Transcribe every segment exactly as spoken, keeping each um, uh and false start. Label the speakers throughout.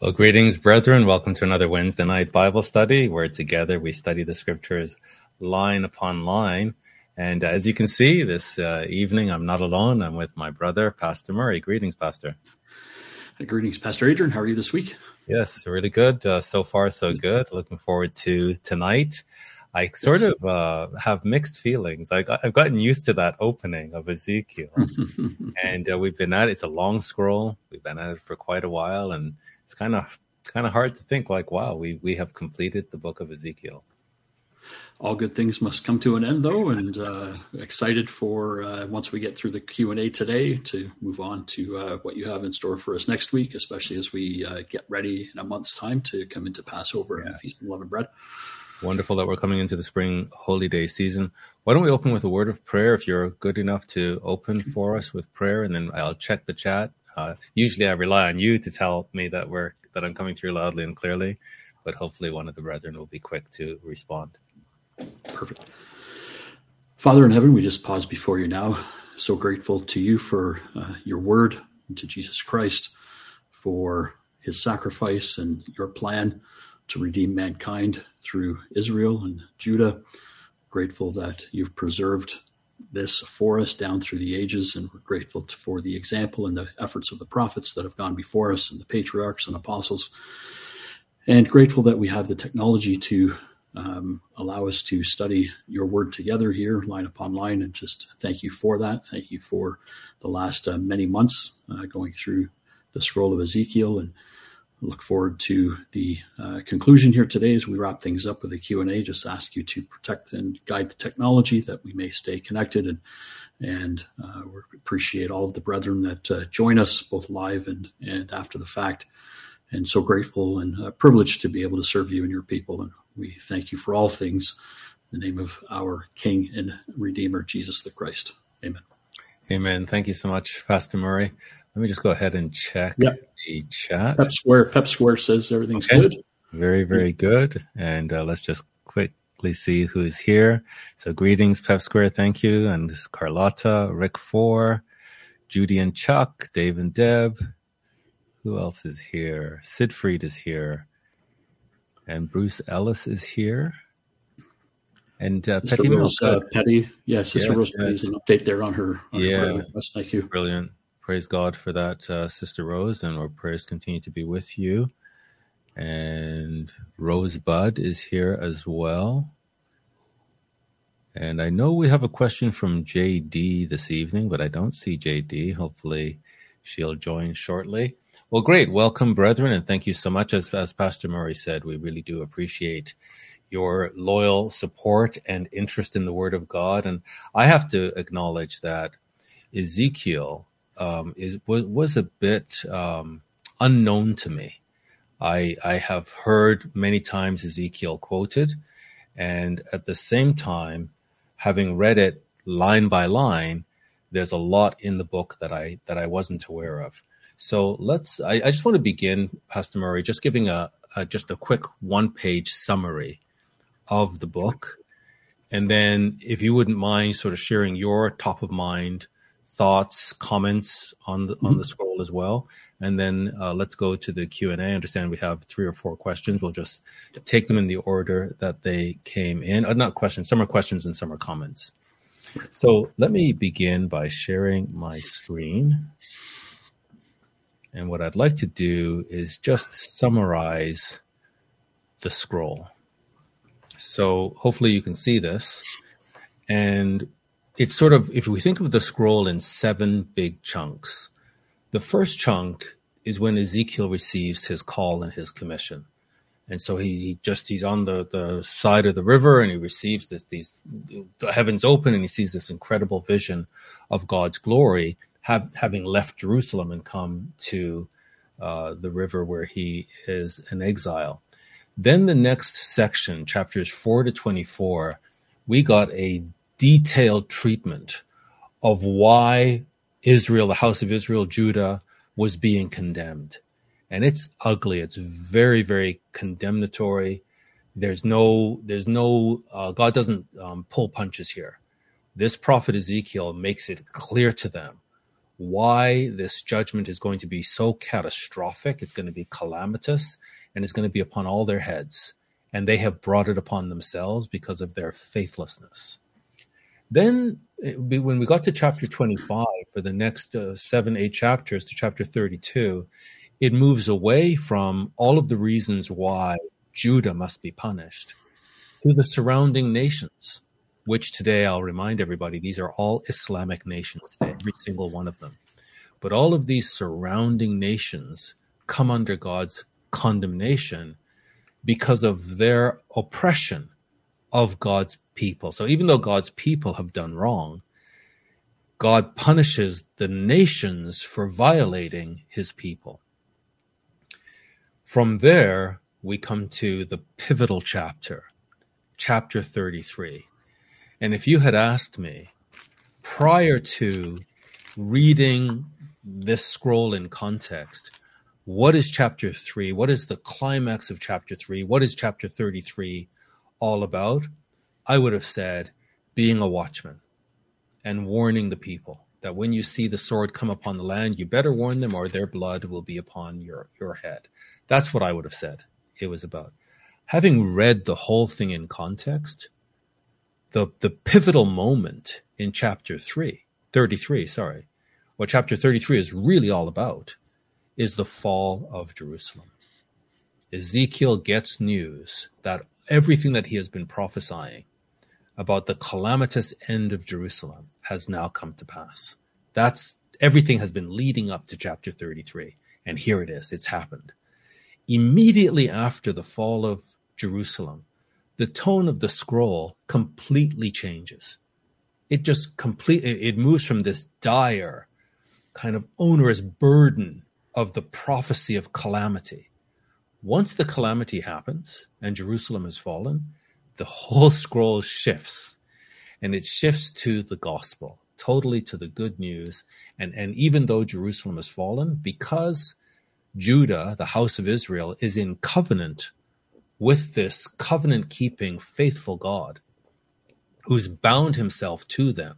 Speaker 1: Well, greetings, brethren. Welcome to another Wednesday night Bible study where together we study the scriptures line upon line. And as you can see, this uh, evening I'm not alone. I'm with my brother, Pastor Murray. Greetings, Pastor.
Speaker 2: Hey, greetings, Pastor Adrian. How are you this week?
Speaker 1: Yes, really good. Uh, so far, so good. Looking forward to tonight. I sort yes. of uh, have mixed feelings. I, I've gotten used to that opening of Ezekiel. and uh, we've been at it. It's a long scroll. We've been at it for quite a while. And it's kind of kind of hard to think like, wow, we, we have completed the book of Ezekiel.
Speaker 2: All good things must come to an end, though, and uh, excited for uh, once we get through the Q and A today to move on to uh, what you have in store for us next week, especially as we uh, get ready in a month's time to come into Passover yeah. and the Feast of Unleavened Bread.
Speaker 1: Wonderful that we're coming into the spring holy day season. Why don't we open with a word of prayer, if you're good enough to open for us with prayer, and then I'll check the chat. Uh, usually I rely on you to tell me that we're that I'm coming through loudly and clearly, but hopefully one of the brethren will be quick to respond.
Speaker 2: Perfect. Father in heaven, we just pause before you now. So grateful to you for uh, your word, and to Jesus Christ for his sacrifice and your plan to redeem mankind through Israel and Judah. Grateful that you've preserved this for us down through the ages, and we're grateful for the example and the efforts of the prophets that have gone before us and the patriarchs and apostles, and grateful that we have the technology to um, allow us to study your word together here line upon line, and just thank you for that. Thank you for the last uh, many months uh, going through the scroll of Ezekiel, and look forward to the uh, conclusion here today as we wrap things up with a Q and A. Just ask you to protect and guide the technology that we may stay connected, and and uh, we appreciate all of the brethren that uh, join us both live and, and after the fact. And so grateful and uh, privileged to be able to serve you and your people. And we thank you for all things in the name of our King and Redeemer, Jesus the Christ. Amen.
Speaker 1: Amen. Thank you so much, Pastor Murray. Let me just go ahead and check
Speaker 2: yep.
Speaker 1: the chat.
Speaker 2: Pep Square, Pep Square says everything's
Speaker 1: okay.
Speaker 2: good.
Speaker 1: Very, very good. And uh, let's just quickly see who's here. So greetings, Pep Square. Thank you. And this is Carlotta, Rick Four, Judy and Chuck, Dave and Deb. Who else is here? Sidfried is here. And Bruce Ellis is here. And uh,
Speaker 2: Sister
Speaker 1: Petty
Speaker 2: Rose
Speaker 1: Milk,
Speaker 2: uh, Petty. Yeah, Sister
Speaker 1: yes,
Speaker 2: Rose
Speaker 1: yes.
Speaker 2: Petty's an update there on her. On
Speaker 1: yeah.
Speaker 2: her prayer request. Thank you.
Speaker 1: Brilliant. Praise God for that, uh, Sister Rose, and our prayers continue to be with you. And Rosebud is here as well. And I know we have a question from J D this evening, but I don't see J D. Hopefully she'll join shortly. Well, great. Welcome, brethren, and thank you so much. As, as Pastor Murray said, we really do appreciate your loyal support and interest in the Word of God. And I have to acknowledge that Ezekiel um, is was, was a bit um, unknown to me. I, I have heard many times Ezekiel quoted, and at the same time, having read it line by line, there's a lot in the book that I that I wasn't aware of. So let's. I, I just want to begin, Pastor Murray, just giving a, a just a quick one-page summary of the book, and then if you wouldn't mind, sort of sharing your top-of-mind thoughts, comments on the on the scroll as well, and then uh, let's go to the Q and A. I understand we have three or four questions. We'll just take them in the order that they came in. Uh, not questions. Some are questions and some are comments. So let me begin by sharing my screen. And what I'd like to do is just summarize the scroll. So hopefully you can see this. And it's sort of, if we think of the scroll in seven big chunks, the first chunk is when Ezekiel receives his call and his commission. And so he, he just, he's on the, the side of the river and he receives this, these, the heavens open and he sees this incredible vision of God's glory, have, having left Jerusalem and come to uh, the river where he is in exile. Then the next section, chapters four to twenty-four, we got a detailed treatment of why Israel, the house of Israel, Judah, was being condemned. And it's ugly. It's very, very condemnatory. There's no, there's no, uh, God doesn't um, pull punches here. This prophet Ezekiel makes it clear to them why this judgment is going to be so catastrophic. It's going to be calamitous, and it's going to be upon all their heads. And they have brought it upon themselves because of their faithlessness. Then when we got to chapter twenty-five, for the next uh, seven, eight chapters to chapter thirty-two, it moves away from all of the reasons why Judah must be punished to the surrounding nations, which today I'll remind everybody, these are all Islamic nations today, every single one of them. But all of these surrounding nations come under God's condemnation because of their oppression of God's people. So even though God's people have done wrong, God punishes the nations for violating his people. From there, we come to the pivotal chapter, chapter thirty-three. And if you had asked me prior to reading this scroll in context, what is chapter three? What is the climax of chapter three? What is chapter thirty-three all about? I would have said being a watchman and warning the people that when you see the sword come upon the land, you better warn them or their blood will be upon your, your head. That's what I would have said it was about. Having read the whole thing in context, the, the pivotal moment in chapter three, thirty-three, sorry, what chapter thirty-three is really all about is the fall of Jerusalem. Ezekiel gets news that everything that he has been prophesying about the calamitous end of Jerusalem has now come to pass. That's everything has been leading up to chapter thirty-three. And here it is. It's happened. Immediately after the fall of Jerusalem, the tone of the scroll completely changes. It just completely, it moves from this dire kind of onerous burden of the prophecy of calamity. Once the calamity happens and Jerusalem has fallen, the whole scroll shifts, and it shifts to the gospel, totally to the good news. And, and even though Jerusalem has fallen, because Judah, the house of Israel, is in covenant with this covenant-keeping, faithful God who's bound himself to them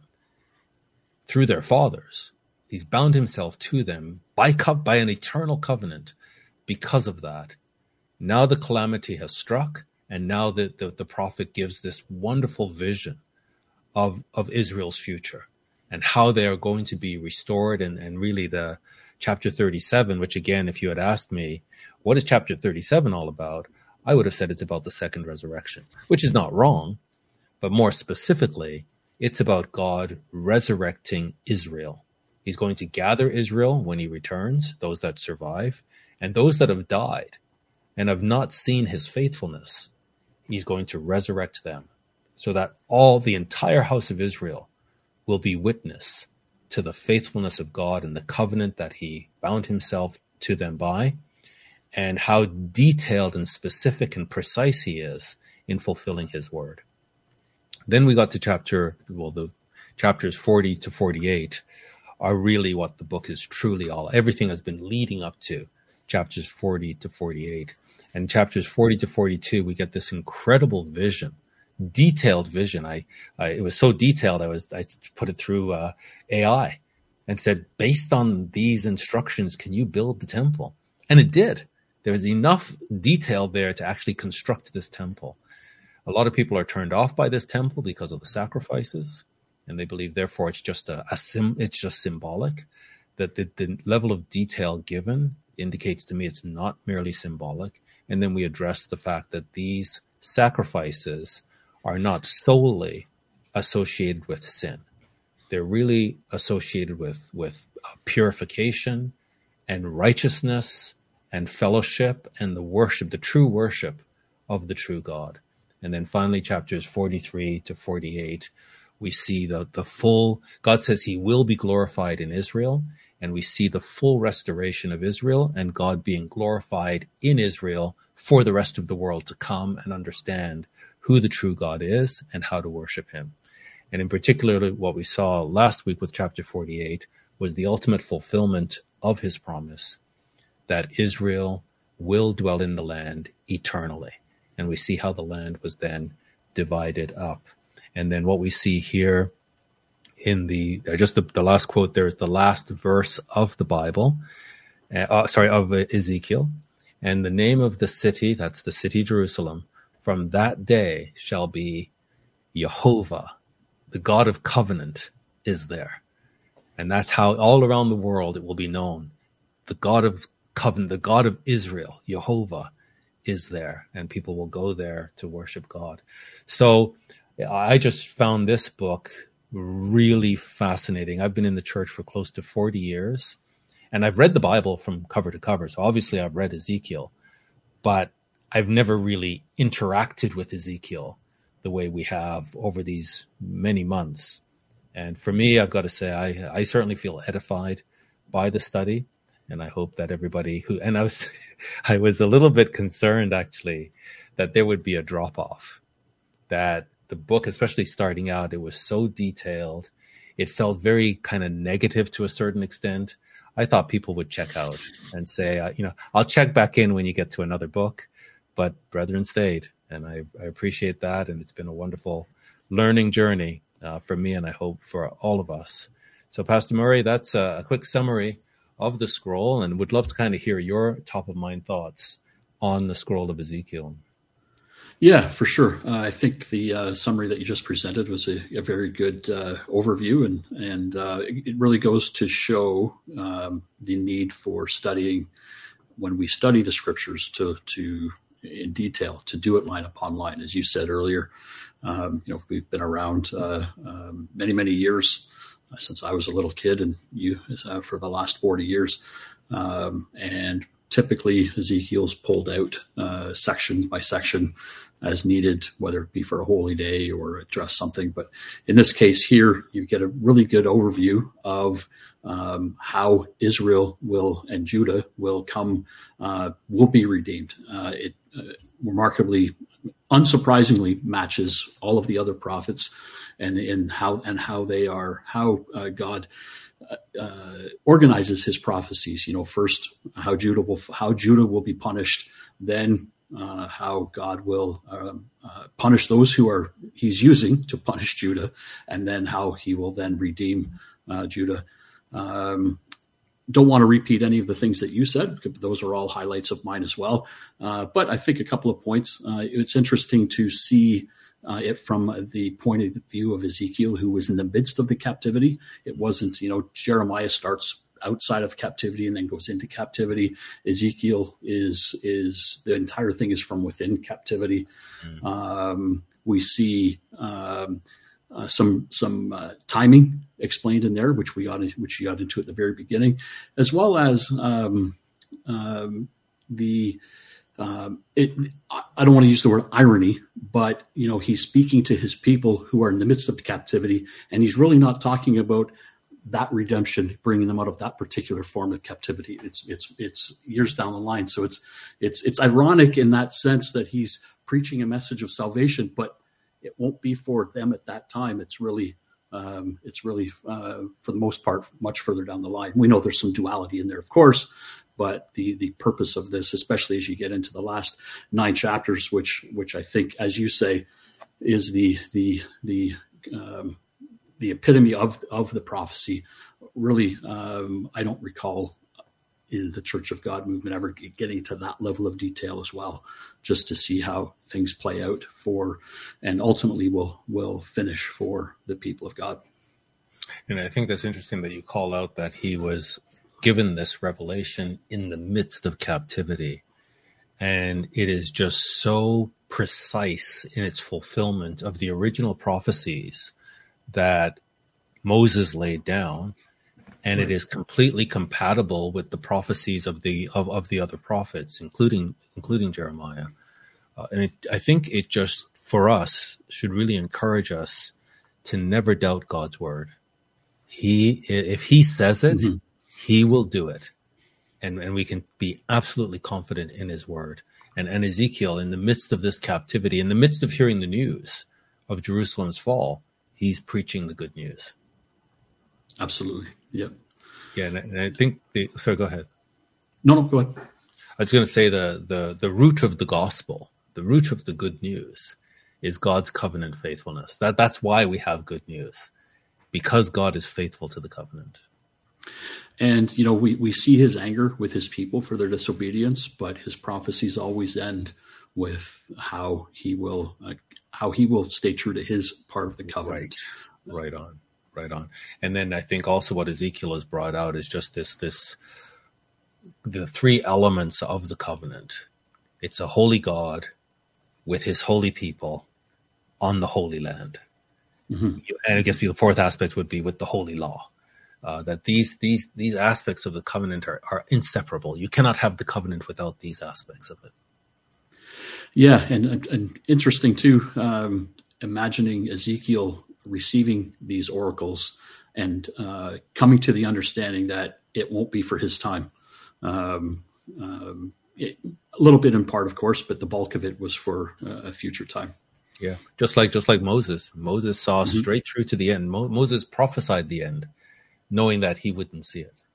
Speaker 1: through their fathers. He's bound himself to them by, co- by an eternal covenant. Because of that, now the calamity has struck, and now the, the, the prophet gives this wonderful vision of, of Israel's future and how they are going to be restored. And, and really the chapter thirty-seven, which again, if you had asked me, what is chapter thirty-seven all about? I would have said it's about the second resurrection, which is not wrong, but more specifically, it's about God resurrecting Israel. He's going to gather Israel when he returns, those that survive, and those that have died and have not seen his faithfulness. He's going to resurrect them so that all the entire house of Israel will be witness to the faithfulness of God and the covenant that he bound himself to them by, and how detailed and specific and precise he is in fulfilling his word. Then we got to chapter, well, the chapters forty to forty-eight are really what the book is truly all. Everything has been leading up to chapters forty to forty-eight. And chapters forty to forty-two, we get this incredible vision, detailed vision. I, I it was so detailed, I was I put it through uh, A I and said, based on these instructions, can you build the temple? And it did. There was enough detail there to actually construct this temple. A lot of people are turned off by this temple because of the sacrifices, and they believe, therefore, it's just a, a sim, it's just symbolic. That the, the level of detail given indicates to me it's not merely symbolic. And then we address the fact that these sacrifices are not solely associated with sin. They're really associated with, with purification and righteousness and fellowship and the worship, the true worship of the true God. And then finally, chapters forty-three to forty-eight, we see the, the full, God says he will be glorified in Israel, and we see the full restoration of Israel and God being glorified in Israel for the rest of the world to come and understand who the true God is and how to worship him. And in particular, what we saw last week with chapter forty-eight was the ultimate fulfillment of his promise that Israel will dwell in the land eternally. And we see how the land was then divided up. And then what we see here in the, just the, the last quote there is the last verse of the Bible, uh, uh, sorry, of Ezekiel. And the name of the city, that's the city Jerusalem, from that day shall be Jehovah, the God of covenant is there. And that's how all around the world it will be known. The God of covenant, the God of Israel, Jehovah, is there. And people will go there to worship God. So I just found this book really fascinating. I've been in the church for close to forty years. And I've read the Bible from cover to cover. So obviously I've read Ezekiel, but I've never really interacted with Ezekiel the way we have over these many months. And for me, I've got to say, I, I certainly feel edified by the study. And I hope that everybody who, and I was, I was a little bit concerned actually that there would be a drop off, that the book, especially starting out, it was so detailed. It felt very kind of negative to a certain extent. I thought people would check out and say, uh, you know, I'll check back in when you get to another book, but brethren stayed. And I, I appreciate that. And it's been a wonderful learning journey uh, for me, and I hope for all of us. So Pastor Murray, that's a, a quick summary of the scroll, and would love to kind of hear your top of mind thoughts on the scroll of Ezekiel.
Speaker 2: Yeah, for sure. Uh, I think the uh, summary that you just presented was a, a very good uh, overview, and and uh, it really goes to show um, the need for studying when we study the scriptures to to in detail, to do it line upon line, as you said earlier. Um, you know, we've been around uh, um, many many years uh, since I was a little kid, and you uh, for the last forty years, um, and typically Ezekiel's pulled out uh, section by section as needed, whether it be for a holy day or address something. But in this case here, you get a really good overview of um, how Israel will and Judah will come, uh, will be redeemed. Uh, it uh, remarkably, unsurprisingly matches all of the other prophets, and in how and how they are, how uh, God uh, organizes his prophecies. You know, first how Judah will how Judah will be punished, then uh, how God will um, uh, punish those who are he's using to punish Judah, and then how he will then redeem uh, Judah. Um, don't want to repeat any of the things that you said. Those are all highlights of mine as well. Uh, but I think a couple of points. Uh, it's interesting to see uh, it from the point of view of Ezekiel, who was in the midst of the captivity. It wasn't, you know, Jeremiah starts outside of captivity and then goes into captivity. Ezekiel is, is the entire thing is from within captivity. Mm. Um, we see, um, Uh, some some uh, timing explained in there, which we got in, which you got into at the very beginning, as well as um, um, the um, it. I don't want to use the word irony, but you know he's speaking to his people who are in the midst of captivity, and he's really not talking about that redemption, bringing them out of that particular form of captivity. It's it's it's years down the line, so it's it's it's ironic in that sense that he's preaching a message of salvation, but it won't be for them at that time. It's really, um, it's really, uh, for the most part, much further down the line. We know there's some duality in there, of course, but the the purpose of this, especially as you get into the last nine chapters, which which I think, as you say, is the the the um, the epitome of of the prophecy. Really, um, I don't recall in the Church of God movement ever getting to that level of detail as well, just to see how things play out for, and ultimately will will finish for the people of God.
Speaker 1: And I think that's interesting that you call out that he was given this revelation in the midst of captivity. And it is just so precise in its fulfillment of the original prophecies that Moses laid down. And it is completely compatible with the prophecies of the of, of the other prophets, including including Jeremiah. Uh, and it, I think it just, for us, should really encourage us to never doubt God's word. He, if he says it, mm-hmm. he will do it. And, and we can be absolutely confident in his word. And, and Ezekiel, in the midst of this captivity, in the midst of hearing the news of Jerusalem's fall, he's preaching the good news.
Speaker 2: Absolutely. Yep.
Speaker 1: Yeah, and I, and I think the sorry, go ahead.
Speaker 2: No, no, go ahead.
Speaker 1: I was going to say the the the root of the gospel, the root of the good news, is God's covenant faithfulness. That that's why we have good news, because God is faithful to the covenant.
Speaker 2: And, you know, we, we see his anger with his people for their disobedience, but his prophecies always end with how he will uh, how he will stay true to his part of the covenant.
Speaker 1: Right, right on, right on. And then I think also what Ezekiel has brought out is just this this the three elements of the covenant. It's a holy God with his holy people on the Holy Land. Mm-hmm. And I guess the fourth aspect would be with the holy law. Uh, that these these these aspects of the covenant are, are inseparable. You cannot have the covenant without these aspects of it.
Speaker 2: Yeah, and, and interesting too, um, imagining Ezekiel receiving these oracles and uh, coming to the understanding that it won't be for his time. Um, um, it, a little bit in part, of course, but the bulk of it was for uh, a future time.
Speaker 1: Yeah, just like just like Moses. Moses saw mm-hmm. straight through to the end. Mo- Moses prophesied the end, knowing that he wouldn't see it.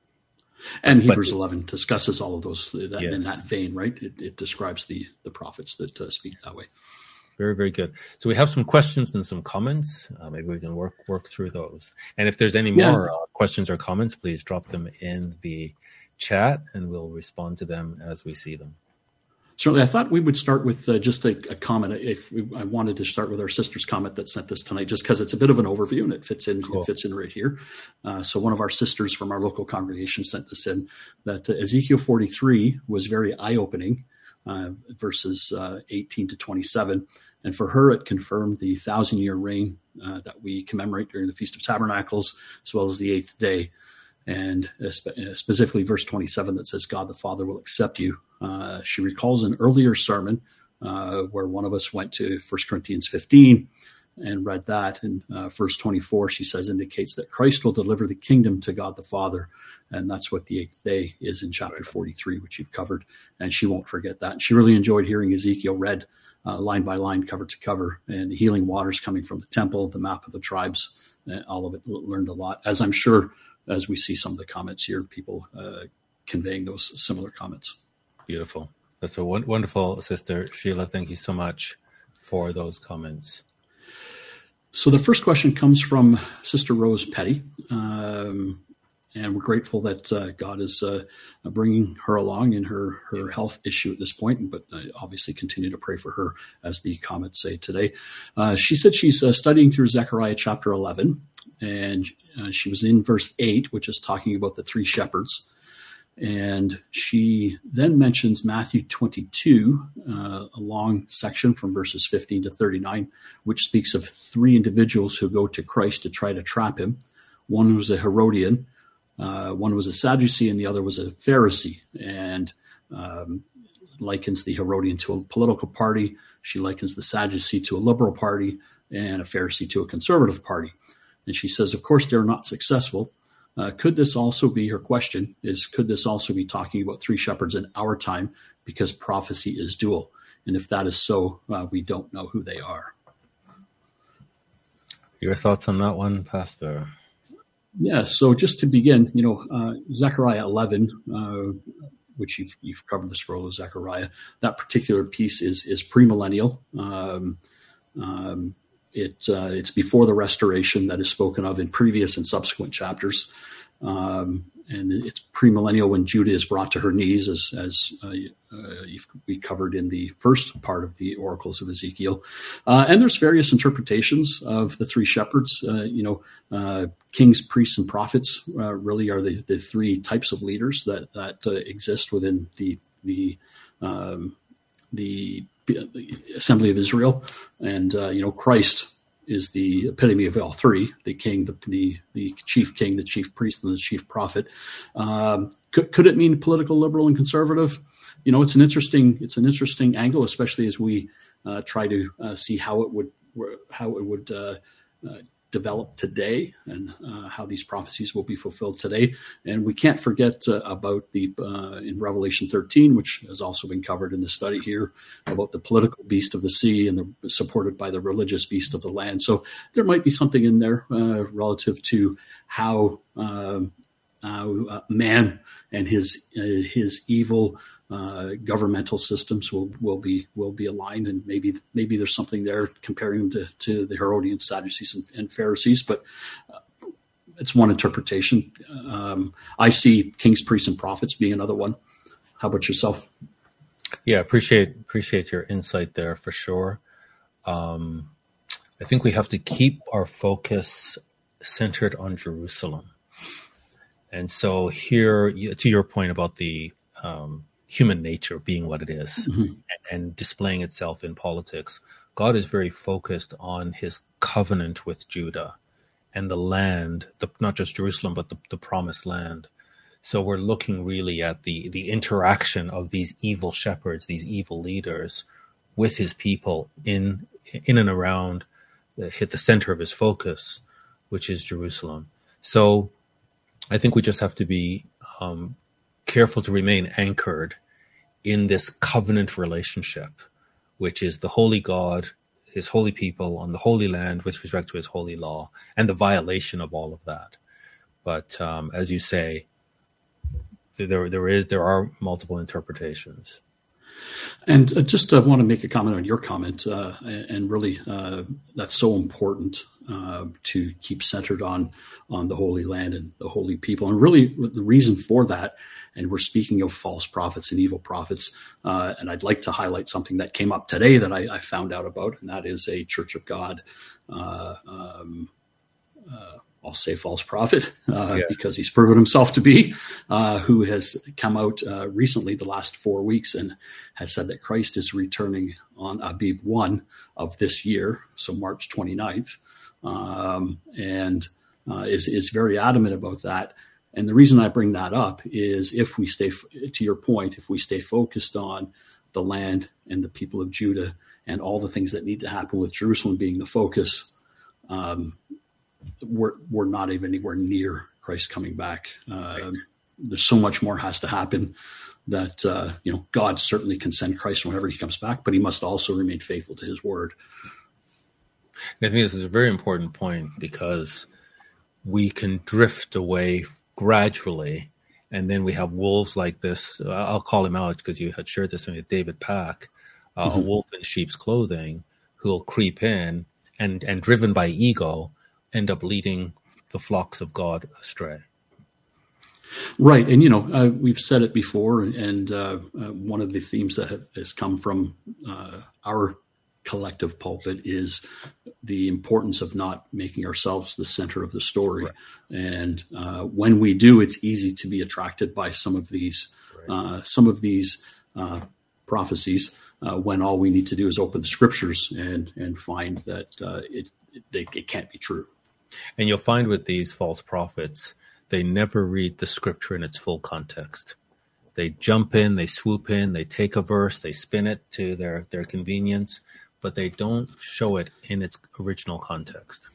Speaker 2: And Hebrews but, eleven discusses all of those that,
Speaker 1: yes.
Speaker 2: in that vein, right? It, it describes the, the prophets that uh, speak that way.
Speaker 1: Very, very good. So we have some questions and some comments. Uh, maybe we can work work through those. And if there's any more yeah. uh, questions or comments, please drop them in the chat and we'll respond to them as we see them.
Speaker 2: Certainly, I thought we would start with uh, just a, a comment. If we, I wanted to start with our sister's comment that sent this tonight, just because it's a bit of an overview and it fits in. Cool. It fits in right here. Uh, so, one of our sisters from our local congregation sent this in that uh, Ezekiel forty-three was very eye-opening, uh, verses uh, eighteen to twenty-seven, and for her, it confirmed the thousand-year reign uh, that we commemorate during the Feast of Tabernacles, as well as the eighth day. And specifically verse twenty-seven that says, God the Father will accept you. Uh, she recalls an earlier sermon uh, where one of us went to First Corinthians fifteen and read that. And uh, verse twenty-four, she says, indicates that Christ will deliver the kingdom to God the Father. And that's what the eighth day is in chapter forty-three, which you've covered. And she won't forget that. And she really enjoyed hearing Ezekiel read uh, line by line, cover to cover, and the healing waters coming from the temple, the map of the tribes, uh, all of it. Learned a lot, as I'm sure as we see some of the comments here, people uh, conveying those similar comments.
Speaker 1: Beautiful. That's a w- wonderful, Sister Sheila. Thank you so much for those comments.
Speaker 2: So the first question comes from Sister Rose Petty. Um, and we're grateful that uh, God is uh, bringing her along in her, her health issue at this point, but uh, obviously continue to pray for her, as the comments say today. Uh, she said she's uh, studying through Zechariah chapter eleven, and uh, she was in verse eight, which is talking about the three shepherds. And she then mentions Matthew twenty-two, uh, a long section from verses fifteen to thirty-nine, which speaks of three individuals who go to Christ to try to trap him. One was a Herodian, uh, one was a Sadducee, and the other was a Pharisee, and um, likens the Herodian to a political party. She likens the Sadducee to a liberal party, and a Pharisee to a conservative party. And she says, of course, they're not successful. Uh, could this also be, her question is, could this also be talking about three shepherds in our time, because prophecy is dual? And if that is so, uh, we don't know who they are.
Speaker 1: Your thoughts on that one, Pastor?
Speaker 2: Yeah, so just to begin, you know, uh, Zechariah eleven, uh, which you've, you've covered the scroll of Zechariah, that particular piece is is premillennial. Um, um, It, uh, it's before the restoration that is spoken of in previous and subsequent chapters. Um, and it's premillennial when Judah is brought to her knees, as, as uh, uh, we covered in the first part of the oracles of Ezekiel. Uh, and there's various interpretations of the three shepherds. Uh, you know, uh, kings, priests, and prophets uh, really are the, the three types of leaders that, that uh, exist within the, the, um, the Assembly of Israel. And, uh, you know, Christ is the epitome of all three, the king, the, the, the chief king, the chief priest, and the chief prophet. Um, could, could it mean political, liberal, and conservative? You know, it's an interesting, it's an interesting angle, especially as we uh, try to uh, see how it would, how it would uh, uh, develop today, and uh, how these prophecies will be fulfilled today. And we can't forget uh, about the, uh, in Revelation thirteen, which has also been covered in the study here, about the political beast of the sea and the, supported by the religious beast of the land. So there might be something in there uh, relative to how uh, uh, man and his uh, his evil Uh, governmental systems will, will be will be aligned, and maybe maybe there's something there comparing them to, to the Herodians, Sadducees, and, and Pharisees. But uh, it's one interpretation. Um, I see kings, priests, and prophets being another one. How about yourself?
Speaker 1: Yeah, appreciate appreciate your insight there for sure. Um, I think we have to keep our focus centered on Jerusalem. And so here, to your point about the um, human nature being what it is, mm-hmm. and, and displaying itself in politics, God is very focused on his covenant with Judah and the land, the, not just Jerusalem, but the, the promised land. So we're looking really at the, the interaction of these evil shepherds, these evil leaders, with his people in in and around, uh, hit the center of his focus, which is Jerusalem. So I think we just have to be um, careful to remain anchored in this covenant relationship, which is the holy God, his holy people on the holy land with respect to his holy law, and the violation of all of that. But um, as you say, there there is there are multiple interpretations.
Speaker 2: And uh, just uh, want to make a comment on your comment, uh, and really uh, that's so important uh, to keep centered on on the Holy Land and the holy people. And really the reason for that, and we're speaking of false prophets and evil prophets, uh, and I'd like to highlight something that came up today that I, I found out about, and that is a Church of God uh, um, uh, I'll say false prophet, uh, yeah. because he's proven himself to be, uh, who has come out uh, recently the last four weeks and has said that Christ is returning on Abib one of this year, so March twenty-ninth, um, and uh, is, is very adamant about that. And the reason I bring that up is if we stay, to your point, if we stay focused on the land and the people of Judah and all the things that need to happen with Jerusalem being the focus, um, We're we're not even anywhere near Christ coming back. Uh, right. There's so much more has to happen that uh, you know God certainly can send Christ whenever he comes back, but he must also remain faithful to his word.
Speaker 1: I think this is a very important point because we can drift away gradually, and then we have wolves like this. I'll call him out because you had shared this with David Pack, uh, mm-hmm. a wolf in sheep's clothing who will creep in and and driven by ego end up leading the flocks of God astray.
Speaker 2: Right. And, you know, uh, we've said it before, and uh, uh, one of the themes that have, has come from uh, our collective pulpit is the importance of not making ourselves the center of the story. Right. And uh, when we do, it's easy to be attracted by some of these, right. uh, some of these uh, prophecies uh, when all we need to do is open the scriptures and, and find that uh, it, it, it can't be true.
Speaker 1: And you'll find with these false prophets, they never read the scripture in its full context. They jump in, they swoop in, they take a verse, they spin it to their, their convenience, but they don't show it in its original context.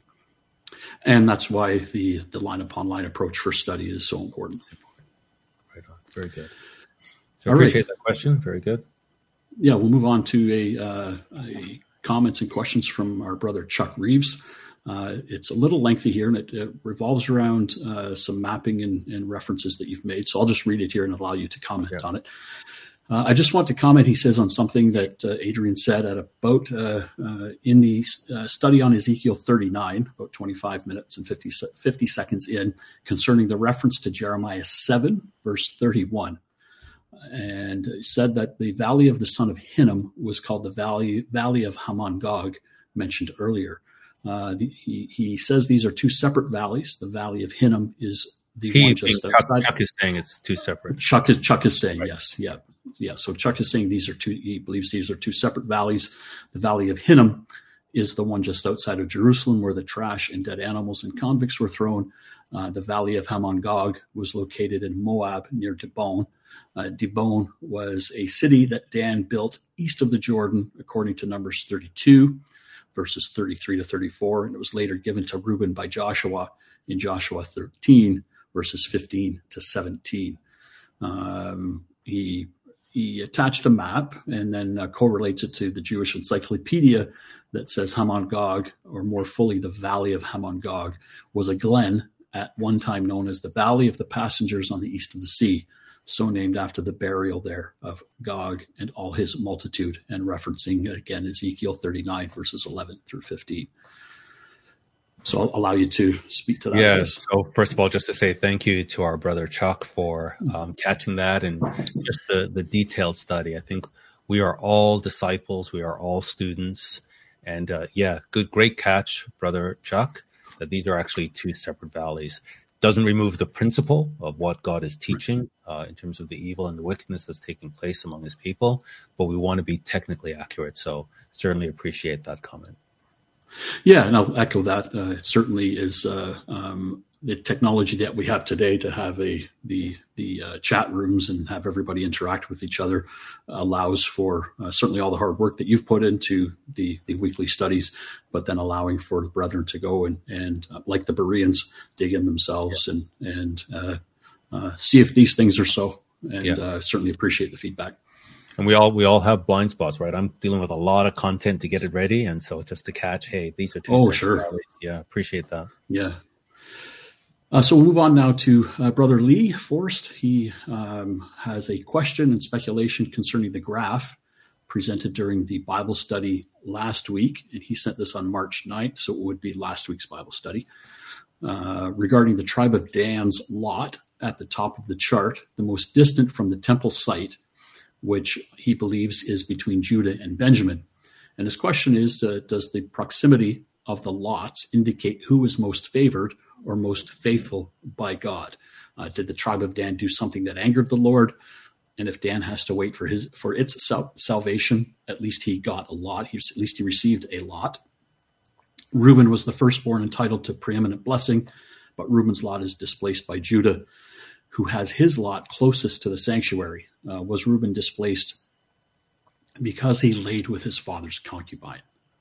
Speaker 2: And that's why the, the line upon line approach for study is so important.
Speaker 1: Right on. Very good. So I appreciate right. that question. Very good.
Speaker 2: Yeah, we'll move on to a, uh, a comments and questions from our brother Chuck Reeves. Uh, it's a little lengthy here, and it, it revolves around uh, some mapping and, and references that you've made. So I'll just read it here and allow you to comment yeah. on it. Uh, I just want to comment, he says, on something that uh, Adrian said at about uh, uh, in the uh, study on Ezekiel thirty-nine, about twenty-five minutes and fifty, fifty seconds in, concerning the reference to Jeremiah seven, verse thirty-one. And said that the valley of the son of Hinnom was called the valley, valley of Hamon Gog, mentioned earlier. Uh, the, he, he says these are two separate valleys. The valley of Hinnom is the
Speaker 1: he,
Speaker 2: one just
Speaker 1: Chuck, outside. Chuck is saying it's two separate.
Speaker 2: Chuck is Chuck is saying right. yes, yeah, yeah. So Chuck is saying these are two. He believes these are two separate valleys. The valley of Hinnom is the one just outside of Jerusalem, where the trash and dead animals and convicts were thrown. Uh, the valley of Hamon Gog was located in Moab near Dibon. Uh, Dibon was a city that Dan built east of the Jordan, according to Numbers thirty-two. Verses thirty-three to thirty-four, and it was later given to Reuben by Joshua in Joshua thirteen, verses fifteen to seventeen. Um, he he attached a map and then uh, correlates it to the Jewish Encyclopedia that says Hamon Gog, or more fully, the Valley of Hamon Gog, was a glen at one time known as the Valley of the Passengers on the East of the Sea, so named after the burial there of Gog and all his multitude, and referencing, again, Ezekiel thirty-nine, verses eleven through fifteen. So I'll allow you to speak to that.
Speaker 1: Yeah.
Speaker 2: Please.
Speaker 1: So first of all, just to say thank you to our brother Chuck for um, catching that and just the, the detailed study. I think we are all disciples. We are all students. And uh, yeah, good, great catch, brother Chuck, that these are actually two separate valleys. Doesn't remove the principle of what God is teaching uh, in terms of the evil and the wickedness that's taking place among his people, but we want to be technically accurate. So certainly appreciate that comment.
Speaker 2: Yeah, and I'll echo that. Uh, it certainly is uh, um, the technology that we have today to have a the the uh, chat rooms and have everybody interact with each other allows for uh, certainly all the hard work that you've put into the, the weekly studies, but then allowing for the brethren to go and, and uh, like the Bereans, dig in themselves yeah. and, and uh, uh, see if these things are so. And yeah. uh, certainly appreciate the feedback.
Speaker 1: And we all we all have blind spots, right? I'm dealing with a lot of content to get it ready, and so just to catch, hey, these are two.
Speaker 2: Oh, sure.
Speaker 1: Valleys. Yeah, appreciate that.
Speaker 2: Yeah. Uh, so we'll move on now to uh, Brother Lee Forrest. He um, has a question and speculation concerning the graph presented during the Bible study last week, and he sent this on March ninth, so it would be last week's Bible study, uh, regarding the tribe of Dan's lot at the top of the chart, the most distant from the temple site, which he believes is between Judah and Benjamin. And his question is, uh, does the proximity of the lots indicate who is most favored or most faithful by God? Uh, did the tribe of Dan do something that angered the Lord? And if Dan has to wait for his for its sal- salvation, at least he got a lot. He, at least he received a lot. Reuben was the firstborn entitled to preeminent blessing, but Reuben's lot is displaced by Judah, who has his lot closest to the sanctuary. Uh, was Reuben displaced because he laid with his father's concubine?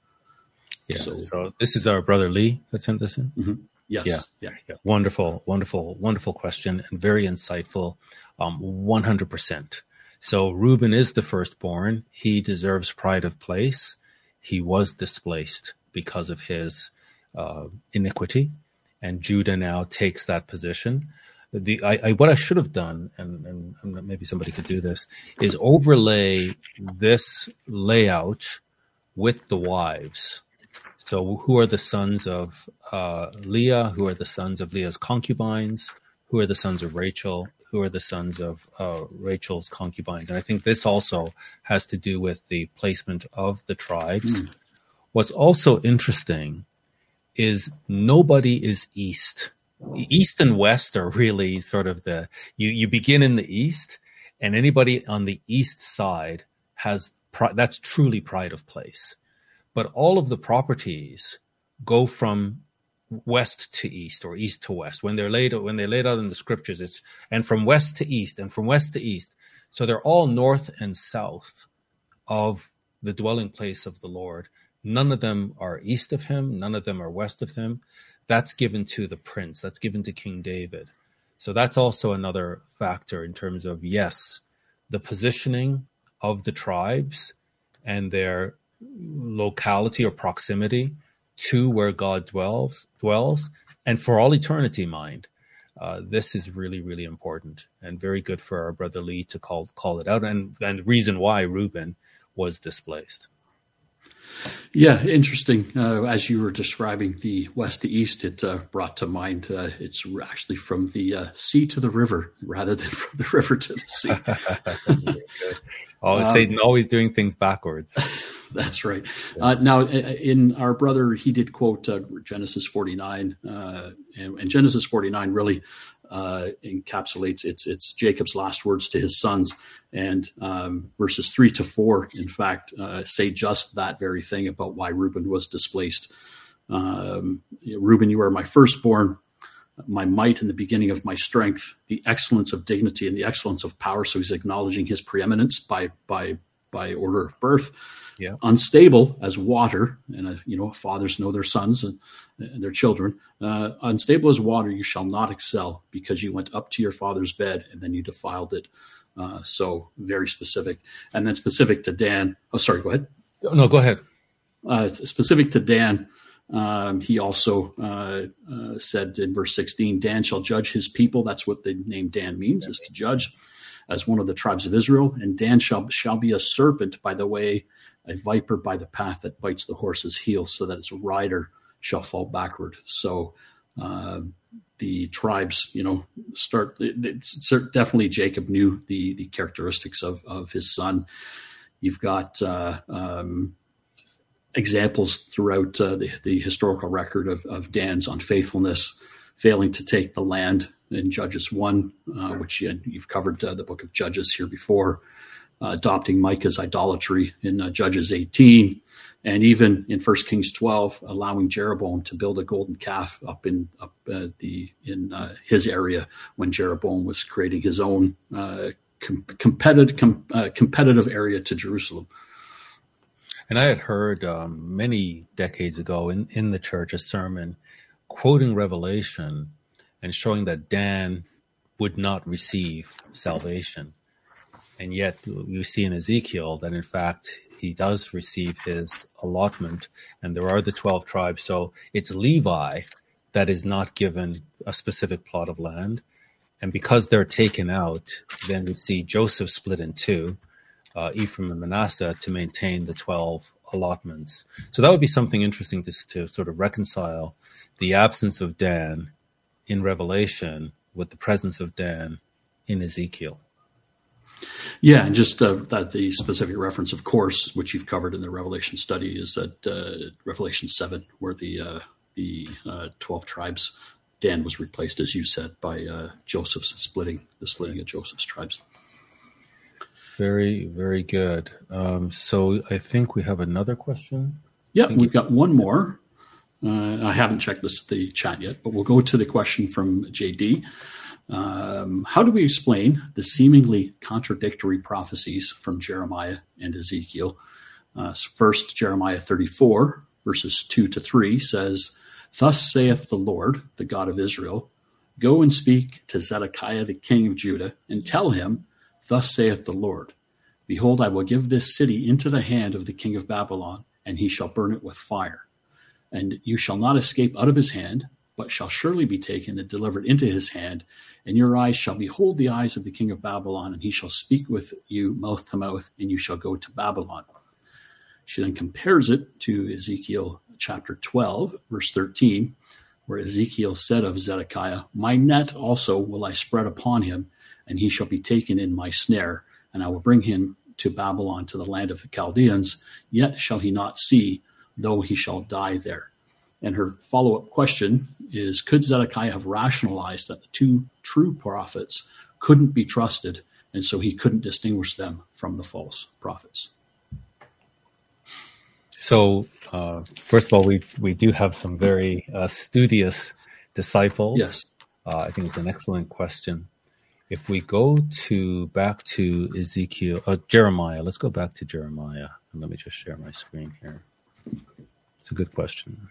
Speaker 1: Yeah. So, so this is our brother Lee that sent this in.
Speaker 2: Mm-hmm. Yes.
Speaker 1: Yeah. yeah. Yeah. Wonderful, wonderful, wonderful question and very insightful. Um, one hundred percent. So Reuben is the firstborn. He deserves pride of place. He was displaced because of his uh, iniquity, and Judah now takes that position. The I, I, what I should have done, and, and maybe somebody could do this, is overlay this layout with the wives. So who are the sons of uh, Leah? Who are the sons of Leah's concubines? Who are the sons of Rachel? Who are the sons of uh, Rachel's concubines? And I think this also has to do with the placement of the tribes. Mm. What's also interesting is nobody is east. East and west are really sort of the, you, you begin in the east, and anybody on the east side has, that's truly pride of place. But all of the properties go from west to east or east to west. When they're laid, when they're laid out in the scriptures, it's, and from west to east and from west to east. So they're all north and south of the dwelling place of the Lord. None of them are east of him. None of them are west of him. That's given to the prince. That's given to King David. So that's also another factor in terms of, yes, the positioning of the tribes and their locality or proximity to where God dwells, dwells, and for all eternity, mind. Uh, this is really, really important and very good for our brother Lee to call call it out, and, and the reason why Reuben was displaced.
Speaker 2: Yeah, interesting. Uh, as you were describing the west to east, it uh, brought to mind uh, it's actually from the uh, sea to the river rather than from the river to the sea.
Speaker 1: Oh, um, Satan always doing things backwards.
Speaker 2: That's right. Yeah. Uh, now, in our brother, he did quote uh, Genesis forty-nine, uh, and, and Genesis forty-nine really uh, encapsulates it's it's Jacob's last words to his sons, and um, verses three to four, in fact, uh, say just that very thing about why Reuben was displaced. Um, Reuben, you are my firstborn, my might and the beginning of my strength, the excellence of dignity and the excellence of power. So he's acknowledging his preeminence by by by order of birth. Yeah. Unstable as water, and uh, you know, fathers know their sons and, and their children. Uh, unstable as water, you shall not excel, because you went up to your father's bed and then you defiled it. Uh, so very specific, and then specific to Dan. Oh, sorry. Go ahead.
Speaker 1: No, go ahead.
Speaker 2: Uh, specific to Dan, um, he also uh, uh, said in verse sixteen, Dan shall judge his people. That's what the name Dan means, is to judge, as one of the tribes of Israel. And Dan shall shall be a serpent by the way, a viper by the path that bites the horse's heel, so that its rider shall fall backward. So uh, the tribes, you know, start. It's definitely Jacob knew the the characteristics of of his son. You've got uh, um, examples throughout uh, the, the historical record of, of Dan's unfaithfulness, failing to take the land in Judges one, uh, which you, you've covered uh, the book of Judges here before, uh, adopting Micah's idolatry in uh, Judges eighteen, and even in First Kings twelve, allowing Jeroboam to build a golden calf up in up uh, the in uh, his area when Jeroboam was creating his own uh, com- competitive com- uh, competitive area to Jerusalem.
Speaker 1: And I had heard um, many decades ago in, in the church a sermon quoting Revelation and showing that Dan would not receive salvation. And yet we see in Ezekiel that, in fact, he does receive his allotment, and there are the twelve tribes. So it's Levi that is not given a specific plot of land. And because they're taken out, then we see Joseph split in two. Uh, Ephraim and Manasseh to maintain the twelve allotments. So that would be something interesting to, to sort of reconcile the absence of Dan in Revelation with the presence of Dan in Ezekiel.
Speaker 2: Yeah, and just uh, that the specific reference, of course, which you've covered in the Revelation study, is that uh, Revelation seven, where the uh, the uh, twelve tribes, Dan was replaced, as you said, by uh, Joseph's splitting, the splitting of Joseph's tribes.
Speaker 1: Very, very good. Um, so I think we have another question.
Speaker 2: Yeah, we've got one more. Uh, I haven't checked this, the chat yet, but we'll go to the question from J D. Um, how do we explain the seemingly contradictory prophecies from Jeremiah and Ezekiel? Uh, first, Jeremiah thirty-four, verses two to three says, "Thus saith the Lord, the God of Israel, go and speak to Zedekiah the king of Judah, and tell him, Thus saith the Lord, behold, I will give this city into the hand of the king of Babylon, and he shall burn it with fire. And you shall not escape out of his hand, but shall surely be taken and delivered into his hand. And your eyes shall behold the eyes of the king of Babylon, and he shall speak with you mouth to mouth, and you shall go to Babylon." She then compares it to Ezekiel chapter twelve, verse thirteen, where Ezekiel said of Zedekiah, "My net also will I spread upon him, and he shall be taken in my snare, and I will bring him to Babylon, to the land of the Chaldeans, yet shall he not see, though he shall die there." And her follow-up question is, could Zedekiah have rationalized that the two true prophets couldn't be trusted, and so he couldn't distinguish them from the false prophets?
Speaker 1: So, uh, first of all, we, we do have some very uh, studious disciples.
Speaker 2: Yes.
Speaker 1: Uh, I think it's an excellent question. If we go to back to Ezekiel, uh, Jeremiah, let's go back to Jeremiah. And let me just share my screen here. It's a good question.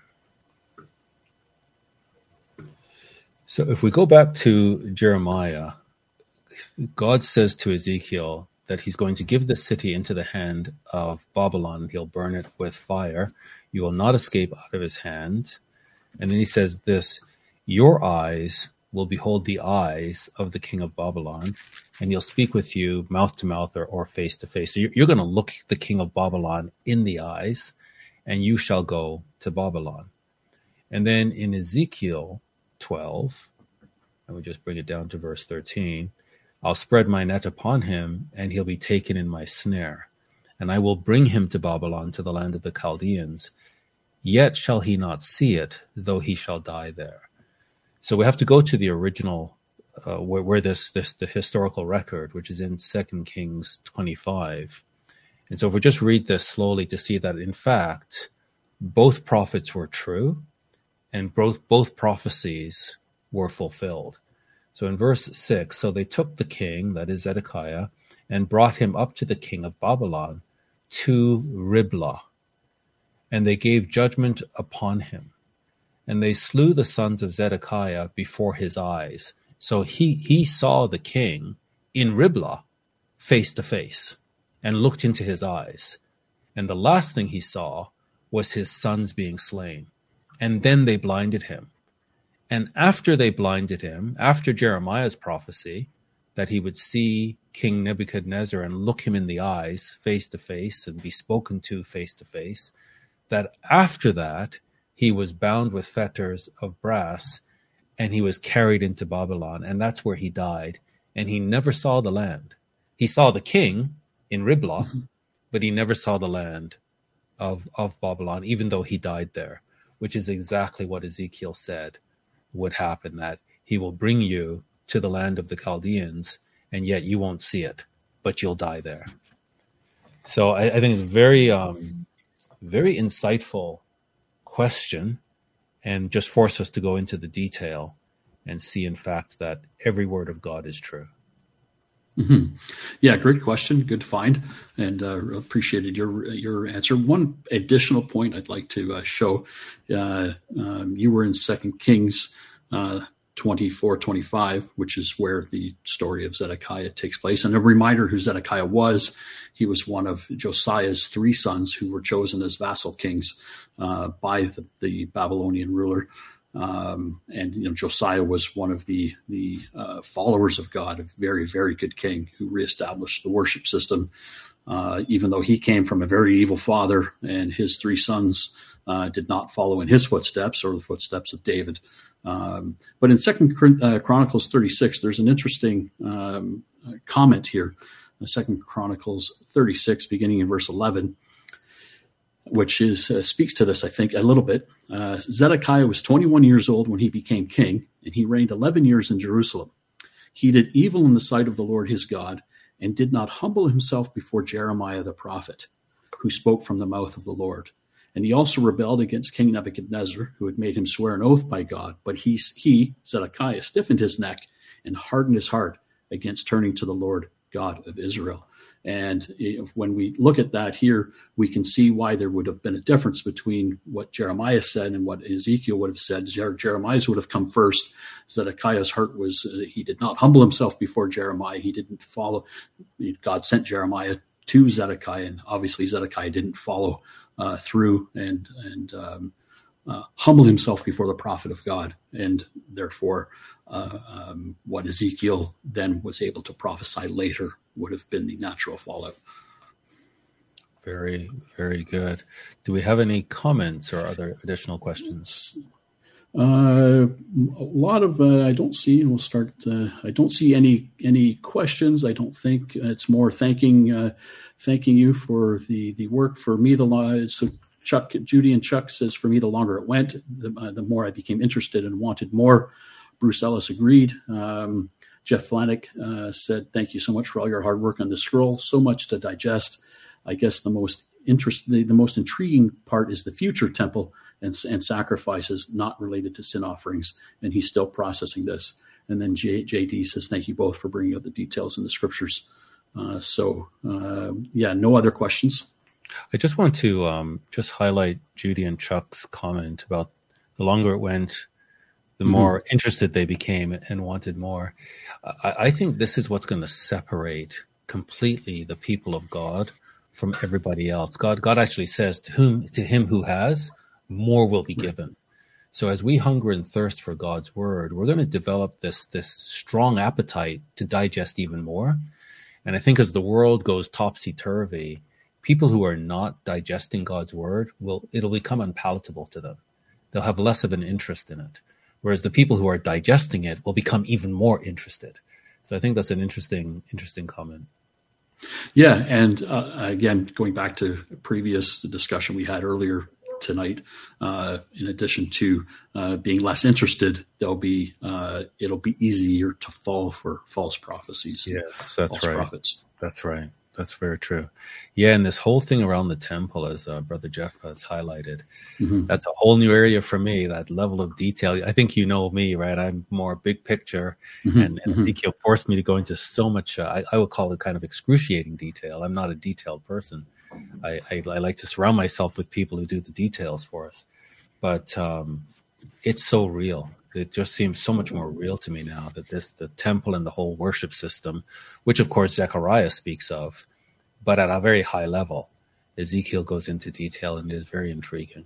Speaker 1: So if we go back to Jeremiah, God says to Ezekiel that he's going to give the city into the hand of Babylon. He'll burn it with fire. You will not escape out of his hand. And then he says this, your eyes will behold the eyes of the king of Babylon, and he'll speak with you mouth to mouth or, or face to face. So you're, you're going to look the king of Babylon in the eyes, and you shall go to Babylon. And then in Ezekiel twelve, and we just bring it down to verse thirteen, I'll spread my net upon him, and he'll be taken in my snare. And I will bring him to Babylon, to the land of the Chaldeans. Yet shall he not see it, though he shall die there. So we have to go to the original, uh, where, where this, this, the historical record, which is in Second Kings twenty-five. And so if we just read this slowly to see that, in fact, both prophets were true, and both, both prophecies were fulfilled. So in verse six, so they took the king, that is Zedekiah, and brought him up to the king of Babylon, to Riblah. And they gave judgment upon him. And they slew the sons of Zedekiah before his eyes. So he, he saw the king in Riblah face to face and looked into his eyes. And the last thing he saw was his sons being slain. And then they blinded him. And after they blinded him, after Jeremiah's prophecy, that he would see King Nebuchadnezzar and look him in the eyes face to face and be spoken to face to face, that after that, he was bound with fetters of brass, and he was carried into Babylon, and that's where he died. And he never saw the land. He saw the king in Riblah, mm-hmm. but he never saw the land of, of Babylon, even though he died there, which is exactly what Ezekiel said would happen, that he will bring you to the land of the Chaldeans, and yet you won't see it, but you'll die there. So I, I think it's very, um, very insightful question, and just force us to go into the detail and see, in fact, that every word of God is true.
Speaker 2: Mm-hmm. Yeah, great question, good find, and uh, appreciated your your answer. One additional point I'd like to uh, show: uh, um, you were in Second Kings uh, twenty-four twenty-five, which is where the story of Zedekiah takes place. And a reminder who Zedekiah was: he was one of Josiah's three sons who were chosen as vassal kings uh, by the, the Babylonian ruler. Um, and you know, Josiah was one of the the uh, followers of God, a very, very good king who reestablished the worship system, uh, even though he came from a very evil father, and his three sons uh, did not follow in his footsteps or the footsteps of David. Um, but in Second Chronicles thirty-six, there's an interesting um, comment here. Second Chronicles thirty-six, beginning in verse eleven. Which is uh, speaks to this, I think, a little bit. Uh, Zedekiah was twenty-one years old when he became king, and he reigned eleven years in Jerusalem. He did evil in the sight of the Lord his God, and did not humble himself before Jeremiah the prophet, who spoke from the mouth of the Lord. And he also rebelled against King Nebuchadnezzar, who had made him swear an oath by God. But he, he Zedekiah, stiffened his neck and hardened his heart against turning to the Lord God of Israel. And if, when we look at that here, we can see why there would have been a difference between what Jeremiah said and what Ezekiel would have said. Jer- Jeremiah's would have come first. Zedekiah's heart was, uh, he did not humble himself before Jeremiah. He didn't follow. God sent Jeremiah to Zedekiah, and obviously Zedekiah didn't follow uh, through and, and um, uh, humble himself before the prophet of God. And therefore, uh, um, what Ezekiel then was able to prophesy later would have been the natural fallout.
Speaker 1: Very, very good. Do we have any comments or other additional questions?
Speaker 2: Uh, a lot of uh, I don't see, and we'll start. Uh, I don't see any any questions. I don't think it's more thanking uh, thanking you for the the work. For me, the law. So Chuck, Judy, and Chuck says, for me, the longer it went, the, uh, the more I became interested and wanted more. Bruce Ellis agreed. Um, Jeff Flanick uh, said, thank you so much for all your hard work on the scroll. So much to digest. I guess the most interest, the, the most intriguing part is the future temple and, and sacrifices not related to sin offerings. And he's still processing this. And then J, JD says, thank you both for bringing out the details in the scriptures. Uh, so, uh, yeah, no other questions.
Speaker 1: I just want to um, just highlight Judy and Chuck's comment about the longer it went, the more mm-hmm. interested they became and wanted more. I, I think this is what's going to separate completely the people of God from everybody else. God, God actually says, to whom, to him who has, more will be given. So as we hunger and thirst for God's word, we're going to develop this, this strong appetite to digest even more. And I think as the world goes topsy-turvy, people who are not digesting God's word, will it'll become unpalatable to them. They'll have less of an interest in it. Whereas the people who are digesting it will become even more interested. So I think that's an interesting, interesting comment.
Speaker 2: Yeah, and uh, again, going back to a previous discussion we had earlier tonight, uh, in addition to uh, being less interested, there'll be uh, it'll be easier to fall for false prophecies.
Speaker 1: Yes, that's
Speaker 2: false
Speaker 1: right.
Speaker 2: Prophets.
Speaker 1: That's right. That's very true. Yeah, and this whole thing around the temple, as uh, Brother Jeff has highlighted, mm-hmm. that's a whole new area for me, that level of detail. I think you know me, right? I'm more big picture, mm-hmm. and, and mm-hmm. Ezekiel forced me to go into so much, uh, I, I would call it kind of excruciating detail. I'm not a detailed person. I, I, I like to surround myself with people who do the details for us. But um, it's so real. It just seems so much more real to me now that this, the temple and the whole worship system, which of course Zechariah speaks of, but at a very high level, Ezekiel goes into detail and is very intriguing.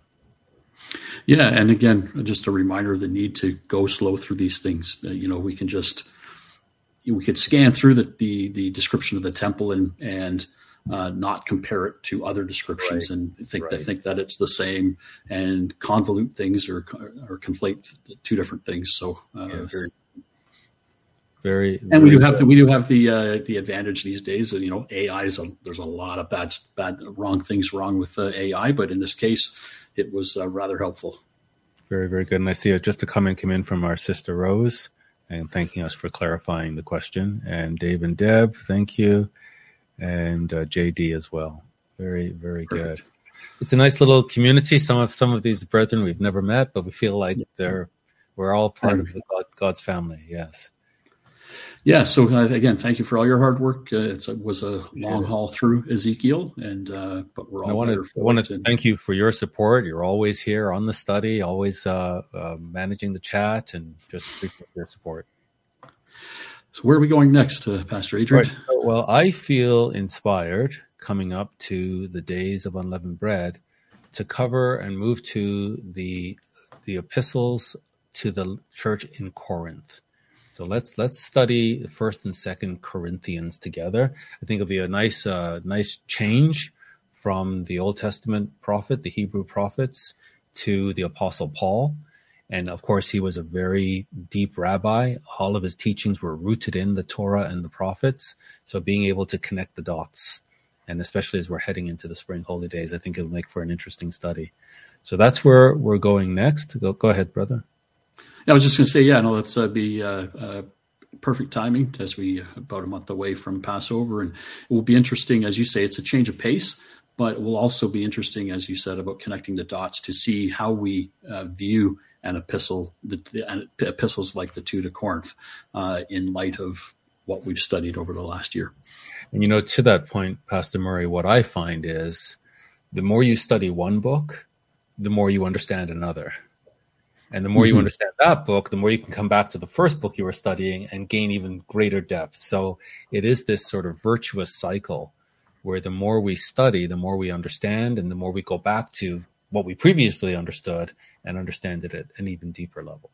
Speaker 2: Yeah, and again, just a reminder of the need to go slow through these things. Uh, you know, we can just, we could scan through the, the, the description of the temple and, and uh, not compare it to other descriptions
Speaker 1: Right.
Speaker 2: and think
Speaker 1: Right.
Speaker 2: that think that it's the same and convolute things or or conflate two different things. So uh,
Speaker 1: Yes.
Speaker 2: very.
Speaker 1: Very,
Speaker 2: And
Speaker 1: very
Speaker 2: we do have the we do have the uh, the advantage these days. You know, A I is a, there's a lot of bad bad wrong things wrong with uh, A I, but in this case, it was uh, rather helpful.
Speaker 1: Very, very good. And I see it, just a comment came in from our sister Rose, and thanking us for clarifying the question. And Dave and Deb, thank you, and uh, J D as well. Very, very
Speaker 2: Perfect.
Speaker 1: good. It's a nice little community. Some of some of these brethren we've never met, but we feel like they're we're all part
Speaker 2: And,
Speaker 1: of the God, God's family. Yes.
Speaker 2: Yeah. So uh, again, thank you for all your hard work. Uh, it's, it was a long
Speaker 1: it.
Speaker 2: haul through Ezekiel, and uh, but we're all
Speaker 1: I want
Speaker 2: better
Speaker 1: to
Speaker 2: for
Speaker 1: I want
Speaker 2: it.
Speaker 1: to
Speaker 2: And,
Speaker 1: thank you for your support. You're always here on the study, always uh, uh, managing the chat, and just appreciate your support.
Speaker 2: so where are we going next, uh, Pastor Adrian?
Speaker 1: Right. So, well, I feel inspired coming up to the days of unleavened bread to cover and move to the the epistles to the church in Corinth. So let's let's study First and Second Corinthians together. I think it'll be a nice uh, nice change from the Old Testament prophet, the Hebrew prophets, to the Apostle Paul. And of course, he was a very deep rabbi. All of his teachings were rooted in the Torah and the prophets. So being able to connect the dots, and especially as we're heading into the spring holy days, I think it'll make for an interesting study. So that's where we're going next. Go, go ahead, brother.
Speaker 2: I was just going to say, yeah, no, that's uh, be uh, uh, perfect timing as we uh, about a month away from Passover, and it will be interesting, as you say, it's a change of pace, but it will also be interesting, as you said, about connecting the dots to see how we uh, view an epistle, the, the epistles like the two to Corinth, uh, in light of what we've studied over the last year.
Speaker 1: And you know, to that point, Pastor Murray, what I find is the more you study one book, the more you understand another. And the more mm-hmm. you understand that book, the more you can come back to the first book you were studying and gain even greater depth. So it is this sort of virtuous cycle where the more we study, the more we understand, and the more we go back to what we previously understood and understand it at an even deeper level.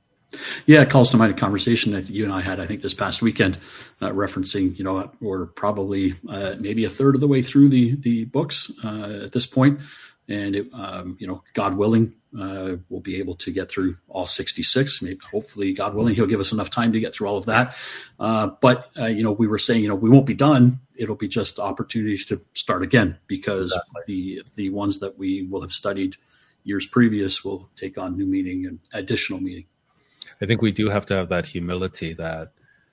Speaker 2: Yeah, it calls to mind a conversation that you and I had, I think, this past weekend, uh, referencing, you know, we're probably uh, maybe a third of the way through the the books uh, at this point. And, it, um, you know, God willing, uh, we'll be able to get through all sixty-six. Maybe, hopefully, God willing, he'll give us enough time to get through all of that. Uh, but, uh, you know, we were saying, you know, we won't be done. It'll be just opportunities to start again, because exactly. the the ones that we will have studied years previous will take on new meaning and additional meaning.
Speaker 1: I think we do have to have that humility that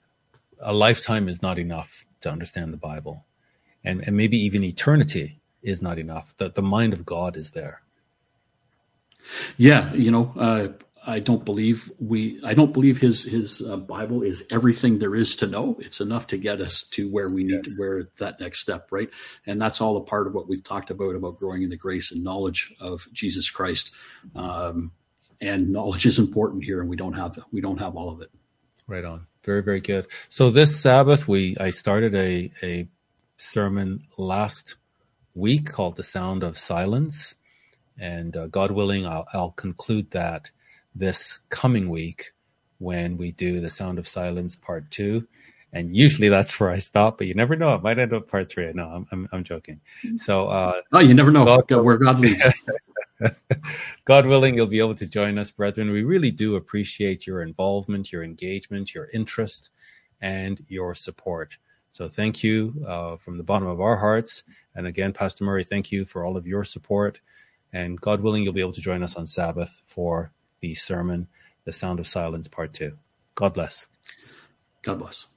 Speaker 1: a lifetime is not enough to understand the Bible. And, and maybe even eternity is not enough. That the mind of God is there.
Speaker 2: Yeah, you know, uh, I don't believe we. I don't believe his his uh, Bible is everything there is to know. It's enough to get us to where we need yes. to, where that next step, right? And that's all a part of what we've talked about about growing in the grace and knowledge of Jesus Christ. Um, and knowledge is important here, and we don't have we don't have all of it.
Speaker 1: Right on. Very, very good. So this Sabbath, we I started a a sermon last week called The Sound of Silence. And uh, God willing, I'll, I'll conclude that this coming week when we do The Sound of Silence Part Two. And usually that's where I stop, but you never know. It might end up Part Three. No, I'm I'm, I'm joking. So, uh,
Speaker 2: oh, you never know God, where God leads.
Speaker 1: God willing, you'll be able to join us, brethren. We really do appreciate your involvement, your engagement, your interest, and your support. So thank you uh, from the bottom of our hearts. And again, Pastor Murray, thank you for all of your support. And God willing, you'll be able to join us on Sabbath for the sermon, The Sound of Silence, Part Two. God bless.
Speaker 2: God bless.